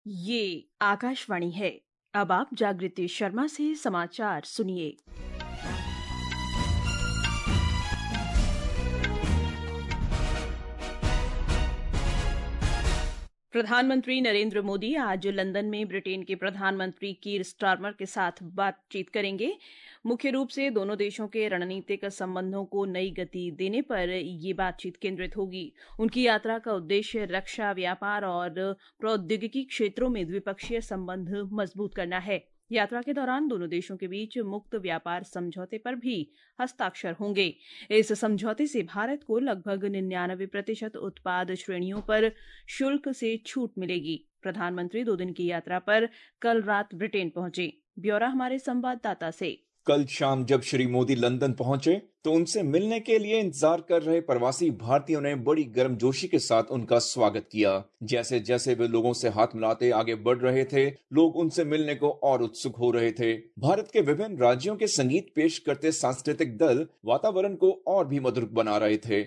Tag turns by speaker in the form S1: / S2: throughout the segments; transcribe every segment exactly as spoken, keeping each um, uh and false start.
S1: ये आकाशवाणी है। अब आप जागृति शर्मा से समाचार सुनिए। प्रधानमंत्री नरेंद्र मोदी आज लंदन में ब्रिटेन के प्रधानमंत्री कीर स्टारमर के साथ बातचीत करेंगे। मुख्य रूप से दोनों देशों के रणनीतिक संबंधों को नई गति देने पर ये बातचीत केंद्रित होगी। उनकी यात्रा का उद्देश्य रक्षा, व्यापार और प्रौद्योगिकी क्षेत्रों में द्विपक्षीय संबंध मजबूत करना है। यात्रा के दौरान दोनों देशों के बीच मुक्त व्यापार समझौते पर भी हस्ताक्षर होंगे। इस समझौते से भारत को लगभग निन्यानवे प्रतिशत उत्पाद श्रेणियों पर शुल्क से छूट मिलेगी। प्रधानमंत्री दो दिन की यात्रा पर कल रात ब्रिटेन पहुंचे। ब्यौरा हमारे संवाददाता से।
S2: कल शाम जब श्री मोदी लंदन पहुंचे तो उनसे मिलने के लिए इंतजार कर रहे प्रवासी भारतीयों ने बड़ी गर्मजोशी के साथ उनका स्वागत किया। जैसे जैसे वे लोगों से हाथ मिलाते आगे बढ़ रहे थे, लोग उनसे मिलने को और उत्सुक हो रहे थे। भारत के विभिन्न राज्यों के संगीत पेश करते सांस्कृतिक दल वातावरण को और भी मधुर बना रहे थे।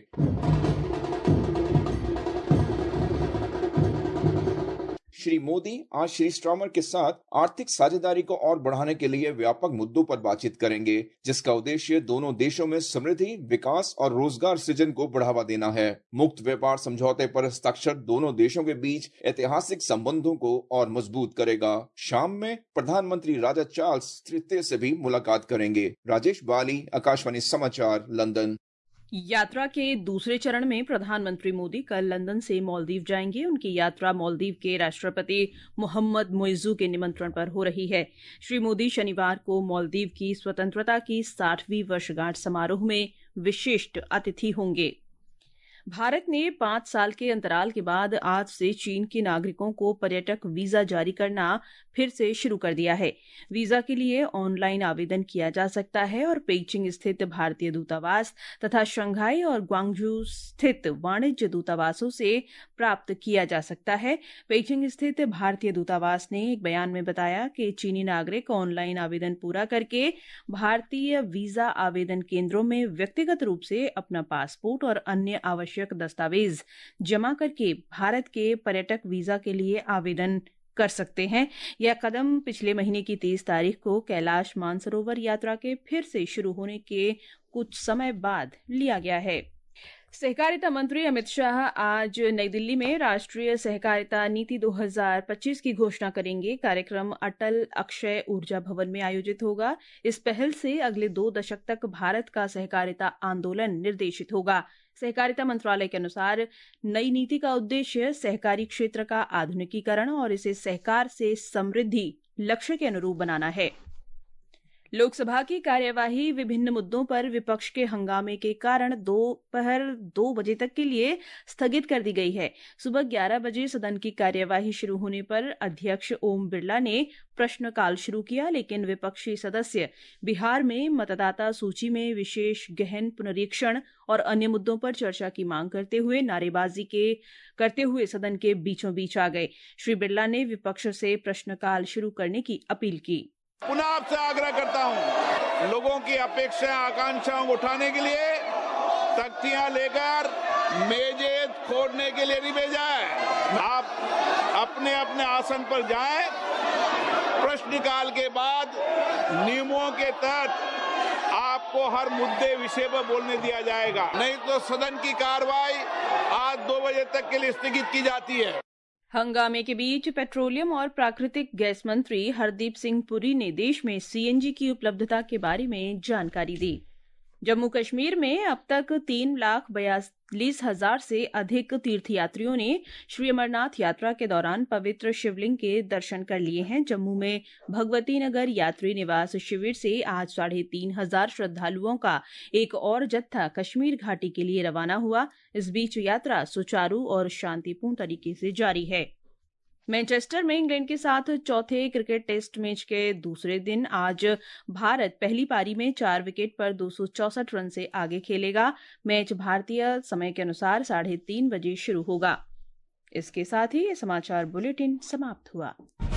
S2: श्री मोदी आज श्री स्टारमर के साथ आर्थिक साझेदारी को और बढ़ाने के लिए व्यापक मुद्दों पर बातचीत करेंगे, जिसका उद्देश्य दोनों देशों में समृद्धि, विकास और रोजगार सृजन को बढ़ावा देना है। मुक्त व्यापार समझौते पर हस्ताक्षर दोनों देशों के बीच ऐतिहासिक संबंधों को और मजबूत करेगा। शाम में प्रधानमंत्री राजा चार्ल्स तृतीय से भी मुलाकात करेंगे। राजेश बाली, आकाशवाणी समाचार, लंदन।
S1: यात्रा के दूसरे चरण में प्रधानमंत्री मोदी कल लंदन से मालदीव जाएंगे। उनकी यात्रा मालदीव के राष्ट्रपति मोहम्मद मुइज़्ज़ू के निमंत्रण पर हो रही है। श्री मोदी शनिवार को मालदीव की स्वतंत्रता की साठवीं वर्षगांठ समारोह में विशिष्ट अतिथि होंगे। भारत ने पांच साल के अंतराल के बाद आज से चीन के नागरिकों को पर्यटक वीजा जारी करना फिर से शुरू कर दिया है। वीजा के लिए ऑनलाइन आवेदन किया जा सकता है और पेइचिंग स्थित भारतीय दूतावास तथा शंघाई और ग्वांगझू स्थित वाणिज्य दूतावासों से प्राप्त किया जा सकता है। पेइचिंग स्थित भारतीय दूतावास ने एक बयान में बताया कि चीनी नागरिक ऑनलाइन आवेदन पूरा करके भारतीय वीजा आवेदन केंद्रों में व्यक्तिगत रूप से अपना पासपोर्ट और अन्य आवश्यक दस्तावेज जमा करके भारत के पर्यटक वीजा के लिए आवेदन कर सकते हैं। यह कदम पिछले महीने की तीस तारीख को कैलाश मानसरोवर यात्रा के फिर से शुरू होने के कुछ समय बाद लिया गया है। सहकारिता मंत्री अमित शाह आज नई दिल्ली में राष्ट्रीय सहकारिता नीति दो हज़ार पच्चीस की घोषणा करेंगे। कार्यक्रम अटल अक्षय ऊर्जा भवन में आयोजित होगा। इस पहल से अगले दो दशक तक भारत का सहकारिता आंदोलन निर्देशित होगा। सहकारिता मंत्रालय के अनुसार नई नीति का उद्देश्य सहकारी क्षेत्र का आधुनिकीकरण और इसे सहकार से समृद्धि लक्ष्य के अनुरूप बनाना है। लोकसभा की कार्यवाही विभिन्न मुद्दों पर विपक्ष के हंगामे के कारण दोपहर दो बजे तक के लिए स्थगित कर दी गई है। सुबह ग्यारह बजे सदन की कार्यवाही शुरू होने पर अध्यक्ष ओम बिरला ने प्रश्नकाल शुरू किया, लेकिन विपक्षी सदस्य बिहार में मतदाता सूची में विशेष गहन पुनरीक्षण और अन्य मुद्दों पर चर्चा की मांग करते हुए नारेबाजी के करते हुए सदन के बीचों बीच आ गए। श्री बिरला ने विपक्ष से प्रश्नकाल शुरू करने की अपील की।
S3: पुनः आपसे आग्रह करता हूं, लोगों की अपेक्षा आकांक्षाओं को उठाने के लिए तख्तियां लेकर मेजें फोड़ने के लिए नहीं भेजा है। आप अपने अपने आसन पर जाएं। प्रश्नकाल के बाद नियमों के तहत आपको हर मुद्दे विषय पर बोलने दिया जाएगा, नहीं तो सदन की कार्रवाई आज दो बजे तक के लिए स्थगित की जाती है।
S1: हंगामे के बीच पेट्रोलियम और प्राकृतिक गैस मंत्री हरदीप सिंह पुरी ने देश में सीएनजी की उपलब्धता के बारे में जानकारी दी। जम्मू कश्मीर में अब तक तीन लाख बयालीस हजार से अधिक तीर्थयात्रियों ने श्री अमरनाथ यात्रा के दौरान पवित्र शिवलिंग के दर्शन कर लिए हैं। जम्मू में भगवती नगर यात्री निवास शिविर से आज साढ़े तीन हजार श्रद्धालुओं का एक और जत्था कश्मीर घाटी के लिए रवाना हुआ। इस बीच यात्रा सुचारू और शांतिपूर्ण तरीके से जारी है। मैनचेस्टर में इंग्लैंड के साथ चौथे क्रिकेट टेस्ट मैच के दूसरे दिन आज भारत पहली पारी में चार विकेट पर दो सौ चौसठ रन से आगे खेलेगा। मैच भारतीय समय के अनुसार साढ़े तीन बजे शुरू होगा। इसके साथ ही ये समाचार बुलेटिन समाप्त हुआ।